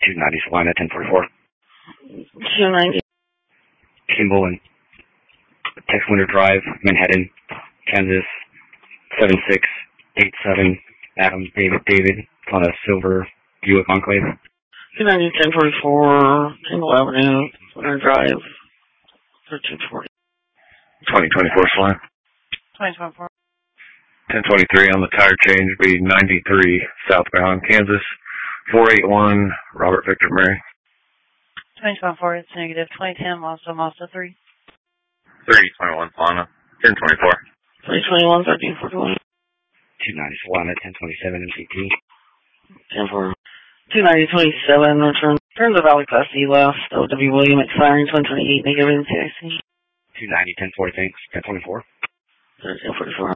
290 Salina, 1044. 290. Kimball and Tex Winter Drive, Manhattan, Kansas, 7687. Adam David on a silver Buick Enclave. 290, 1044, Kimball Avenue, Winter Drive, 1340. 2024 Salina. 2024. 1023 on the tire change, be 93 southbound Kansas, 481 Robert Victor Mary. 2024, it's negative. 2010 Mazda 3. 3021 Salina, 1024. 2021, 1341. 290 Salina, 1027 MCT. 10-4. 290, 27, return to Valley Class E left, O.W. William expiring 2028, negative NCIC. 290 1040 thanks, 1024. 1044.